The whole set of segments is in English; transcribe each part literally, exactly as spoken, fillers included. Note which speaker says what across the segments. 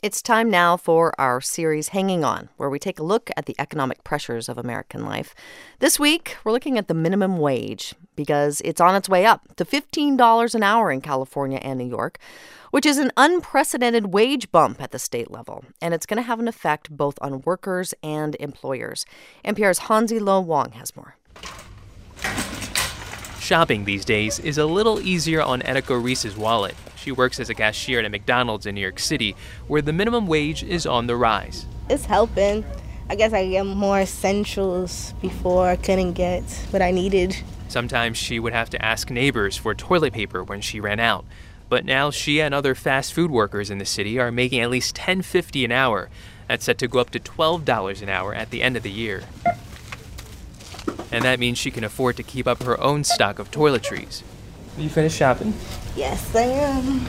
Speaker 1: It's time now for our series Hanging On, where we take a look at the economic pressures of American life. This week, we're looking at the minimum wage because it's on its way up to fifteen dollars an hour in California and New York, which is an unprecedented wage bump at the state level. And it's going to have an effect both on workers and employers. N P R's Hansi Lo Wang has more.
Speaker 2: Shopping these days is a little easier on Etika Reese's wallet. She works as a cashier at a McDonald's in New York City, where the minimum wage is on the rise.
Speaker 3: It's helping. I guess I get more essentials before I couldn't get what I needed. Sometimes
Speaker 2: she would have to ask neighbors for toilet paper when she ran out. But now she and other fast food workers in the city are making at least ten dollars and fifty cents an hour. That's set to go up to twelve dollars an hour at the end of the year. And that means she can afford to keep up her own stock of toiletries. Are you finished shopping?
Speaker 3: Yes, I am.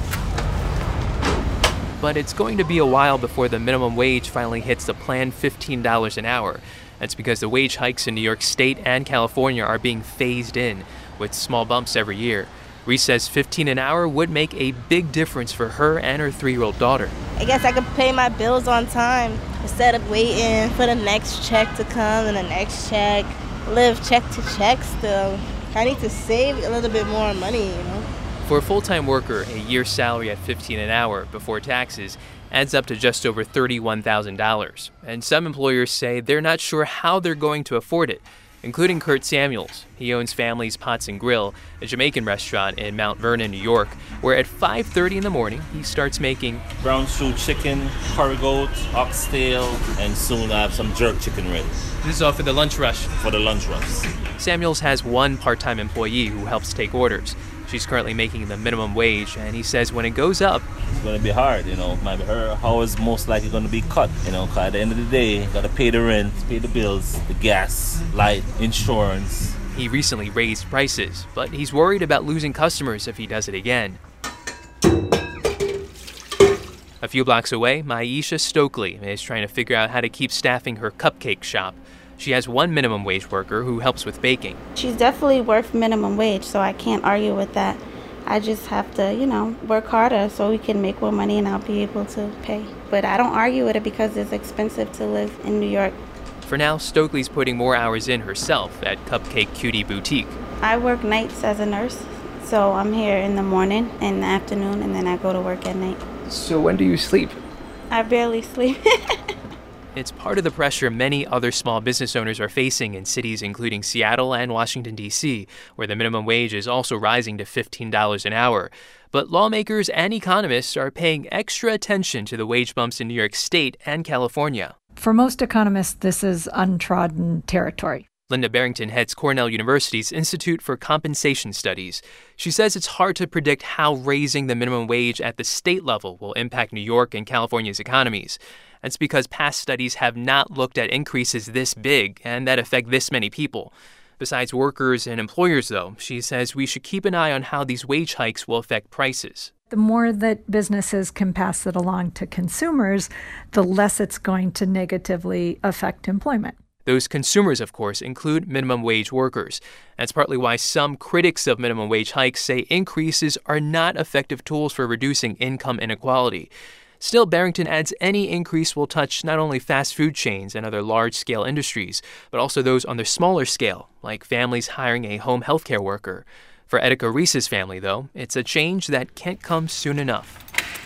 Speaker 2: But it's going to be a while before the minimum wage finally hits the planned fifteen dollars an hour. That's because the wage hikes in New York State and California are being phased in, with small bumps every year. Reese says fifteen dollars an hour would make a big difference for her and her three-year-old daughter.
Speaker 3: I guess I could pay my bills on time instead of waiting for the next check to come and the next check. Live check to check still. I need to save a little bit more money, you know.
Speaker 2: For a full-time worker, a year's salary at fifteen dollars an hour before taxes adds up to just over thirty-one thousand dollars. And some employers say they're not sure how they're going to afford it, including Kurt Samuels. He owns Family's Pots and Grill, a Jamaican restaurant in Mount Vernon, New York, where at five thirty in the morning, he starts making
Speaker 4: brown stew chicken, curry goat, oxtail, and soon I have some jerk chicken ready.
Speaker 2: This is all for the lunch rush.
Speaker 4: For the lunch rush.
Speaker 2: Samuels has one part-time employee who helps take orders. She's currently making the minimum wage, and he says when it goes up,
Speaker 4: it's going to be hard, you know. Maybe her hours most likely going to be cut, you know, because at the end of the day, got to pay the rent, pay the bills, the gas, light, insurance.
Speaker 2: He recently raised prices, but he's worried about losing customers if he does it again. A few blocks away, Maisha Stokely is trying to figure out how to keep staffing her cupcake shop. She has one minimum wage worker who helps with baking.
Speaker 5: She's definitely worth minimum wage, so I can't argue with that. I just have to, you know, work harder so we can make more money and I'll be able to pay. But I don't argue with it because it's expensive to live in New York.
Speaker 2: For now, Stokely's putting more hours in herself at Cupcake Cutie Boutique.
Speaker 5: I work nights as a nurse, so I'm here in the morning and the afternoon, and then I go to work at night.
Speaker 2: So when do you sleep?
Speaker 5: I barely sleep.
Speaker 2: It's part of the pressure many other small business owners are facing in cities including Seattle and Washington, D C, where the minimum wage is also rising to fifteen dollars an hour. But lawmakers and economists are paying extra attention to the wage bumps in New York State and California.
Speaker 6: For most economists, this is untrodden territory.
Speaker 2: Linda Barrington heads Cornell University's Institute for Compensation Studies. She says it's hard to predict how raising the minimum wage at the state level will impact New York and California's economies. That's because past studies have not looked at increases this big and that affect this many people. Besides workers and employers, though, she says we should keep an eye on how these wage hikes will affect prices.
Speaker 6: The more that businesses can pass it along to consumers, the less it's going to negatively affect employment.
Speaker 2: Those consumers, of course, include minimum wage workers. That's partly why some critics of minimum wage hikes say increases are not effective tools for reducing income inequality. Still, Barrington adds any increase will touch not only fast food chains and other large-scale industries, but also those on the smaller scale, like families hiring a home health care worker. For Etika Reese's family, though, it's a change that can't come soon enough.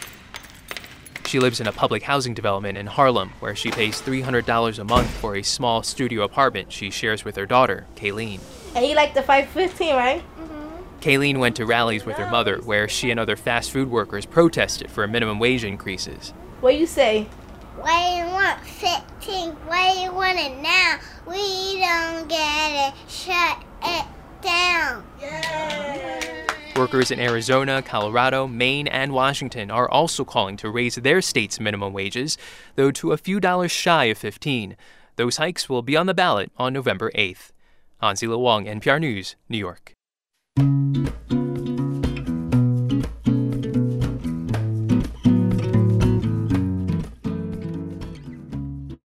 Speaker 2: She lives in a public housing development in Harlem, where she pays three hundred dollars a month for a small studio apartment she shares with her daughter, Kayleen.
Speaker 3: And you like the five fifteen, right?
Speaker 2: Kayleen went to rallies with her mother, where she and other fast food workers protested for minimum wage increases.
Speaker 3: What do you say?
Speaker 7: Why do you want fifteen? Why do you want it now? We don't get it. Shut it down.
Speaker 3: Yay!
Speaker 2: Workers in Arizona, Colorado, Maine, and Washington are also calling to raise their state's minimum wages, though to a few dollars shy of fifteen. Those hikes will be on the ballot on November eighth. Hansi Lo Wang, N P R News, New York.